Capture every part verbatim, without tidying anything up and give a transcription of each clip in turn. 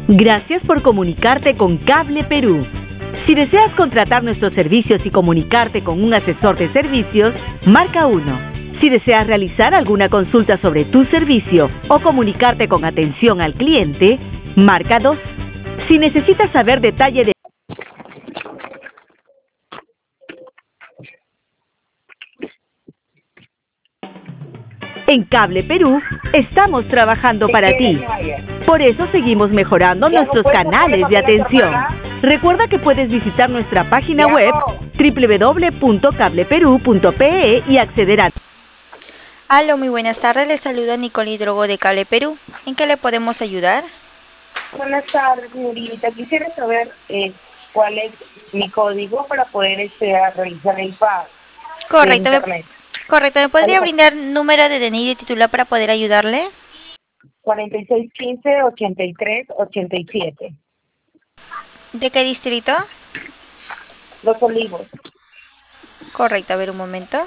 Gracias por comunicarte con Cable Perú. Si deseas contratar nuestros servicios y comunicarte con un asesor de servicios, marca uno. Si deseas realizar alguna consulta sobre tu servicio o comunicarte con atención al cliente, marca dos. Si necesitas saber detalle de En Cable Perú, estamos trabajando para ti. Por eso seguimos mejorando nuestros canales de atención. Recuerda que puedes visitar nuestra página web doble u doble u doble u punto cable perú punto pe e y acceder a... Aló, muy buenas tardes. Les saluda Nicole Hidrogo de Cable Perú. ¿En qué le podemos ayudar? Buenas tardes, señorita. Quisiera saber eh, cuál es mi código para poder este, a realizar el pago Correcto. de Me, internet. correcto. ¿Me podría Aló. brindar número de D N I de titular para poder ayudarle? cuarenta y seis quince, ochenta y tres, ochenta y siete. ¿De qué distrito? Los Olivos. Correcto. A ver, un momento.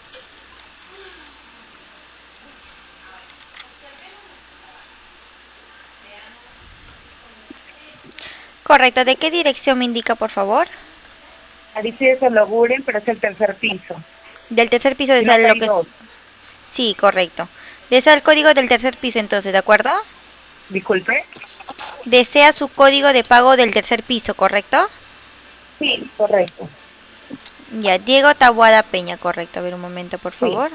Correcto. ¿De qué dirección me indica, por favor? Aristides Ologuren, pero es el tercer piso. Del tercer piso de Y no lo hay que es... dos. Sí, correcto. Desea el código del tercer piso entonces, ¿de acuerdo? Disculpe. Desea su código de pago del tercer piso, ¿correcto? Sí, correcto. Ya, Diego Taboada Peña, correcto. A ver, un momento, por Sí. favor.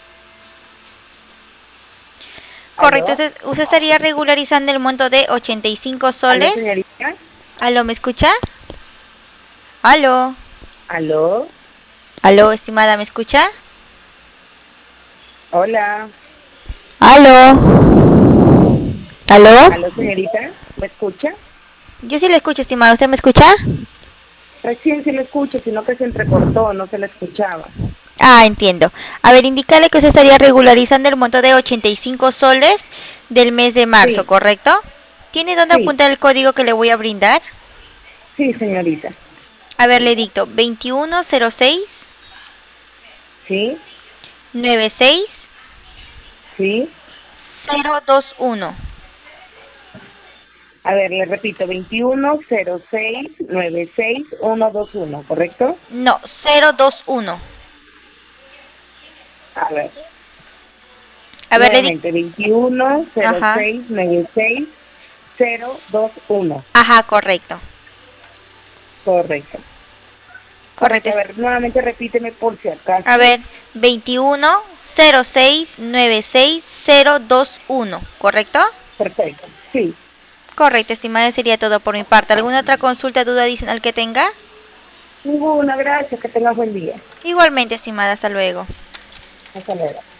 Correcto, ¿Aló? usted, usted estaría regularizando el monto de ochenta y cinco soles. ¿Aló, señorita? ¿Aló, me escucha? ¿Aló? ¿Aló? ¿Aló, estimada, me escucha? Hola. ¿Aló? ¿Aló? ¿Aló, señorita? ¿Me escucha? Yo sí le escucho, estimada. ¿Usted me escucha? Recién sí lo escucho, sino que se entrecortó, no se la escuchaba. Ah, entiendo. A ver, indicarle que usted estaría regularizando el monto de ochenta y cinco soles del mes de marzo, Sí. ¿correcto? ¿Tiene dónde Sí. apuntar el código que le voy a brindar? Sí, señorita. A ver, le dicto veintiuno cero seis ¿Sí? nueve seis ¿Sí? cero dos uno. A ver, le repito, veintiuno cero seis nueve seis uno dos uno, ¿correcto? No, cero dos uno. A ver, A ver, le dicto. nuevamente, veintiuno cero Ajá. seis nueve seis cero dos uno, Ajá, correcto. correcto. Correcto. A ver, nuevamente repíteme por si acaso. A ver, veintiuno cero seis nueve seis cero dos uno, ¿correcto? Perfecto, sí. Correcto, estimada, sería todo por mi parte. ¿Alguna otra consulta, duda adicional que tenga? Ninguna, gracias, que tengas buen día. Igualmente, estimada, hasta luego. Hasta luego.